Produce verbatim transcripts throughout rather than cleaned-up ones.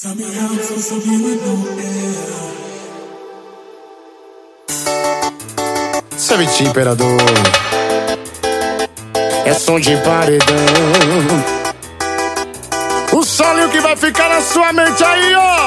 Tell me how I'm supposed to be with no air. Sabe, imperador, é som de paredão. O solo que vai ficar na sua mente aí, ó.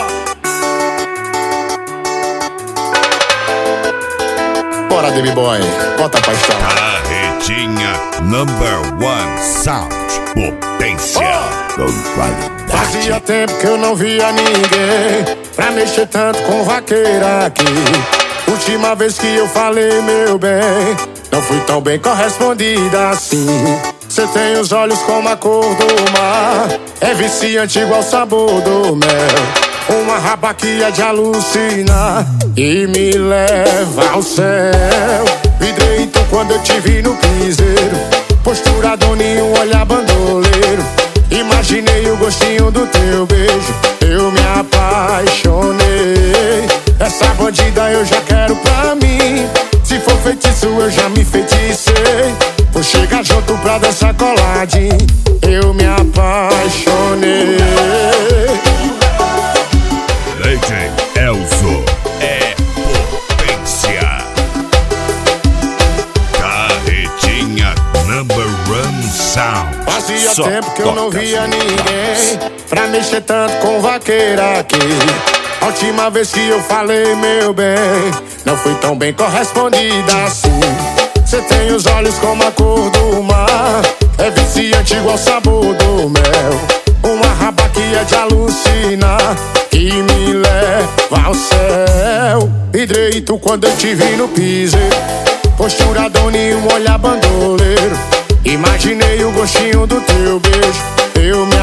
Bora, Baby Boy, bota pra estralar. Carretinha number one sound, potência Oh! com qualidade. Fazia tempo que eu não via ninguém pra mexer tanto com vaqueira aqui. Última vez que eu falei, meu bem, não fui tão bem correspondida assim. Cê tem os olhos como a cor do mar, é viciante igual o sabor do mel. Uma raba que é de alucinar e me leva ao céu. Vidrei tu quando eu te vi no piseiro, postura doninho, um olhar bandoleiro. Imaginei o gostinho do teu beijo, eu me apaixonei. Essa bandida eu já quero pra mim, se for feitiço eu já me feticei. Vou chegar junto pra dançar coladinho, eu me apaixonei. Leite Elzo é potência. Carretinha number one sound. Fazia Só tempo que eu não toca via as ninguém melhores. pra mexer tanto com vaqueira aqui. A última vez que eu falei, meu bem, não fui tão bem correspondida assim. Cê tem os olhos como a cor do mar, é viciante igual o sabor do mel. Uma raba que é de alucinar e me leva ao céu. Hidrei tu quando eu te vi no piseiro, postura doninho, um olhar bandoleiro. Imaginei o gostinho do teu beijo, eu me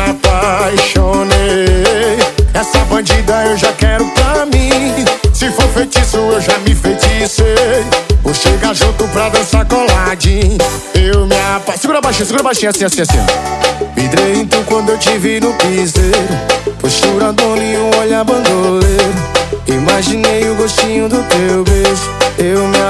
apaixonei. Essa bandida eu já quero pra mim, se for feitiço eu já me feticei. Vou chegar junto pra dançar coladinho, eu me apaixonei. Segura baixinho, segura baixinho, assim, assim, assim. Vidrei então quando eu te vi no piseiro, postura doninho, um olhar bandoleiro. Imaginei o gostinho do teu beijo, eu me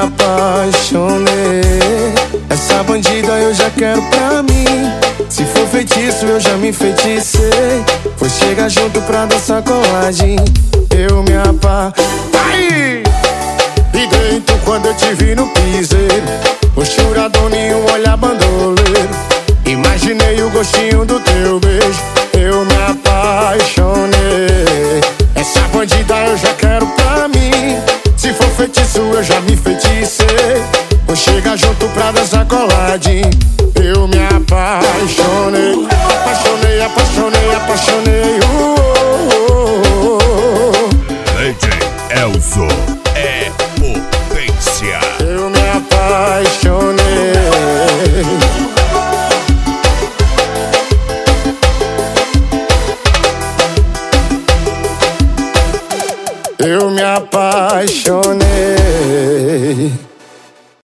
apaixonei. Essa bandida eu já quero pra mim, se for feitiço eu já me feticei. Vou chegar junto pra dançar coladinho, eu me apaixonei. E dentro quando eu te vi no piseiro, postura doninho, um olhar bandoleiro. Imaginei o gostinho do teu beijo, eu me apaixonei. Essa bandida eu já quero pra mim, se for feitiço eu já me feticei. Vou chegar junto pra dançar coladinho, eu me apaixonei. Apaixonei, apaixonei, apaixonei. Uh, uh, uh, uh. Leite Elzo é potência. Eu me apaixonei. Eu me apaixonei.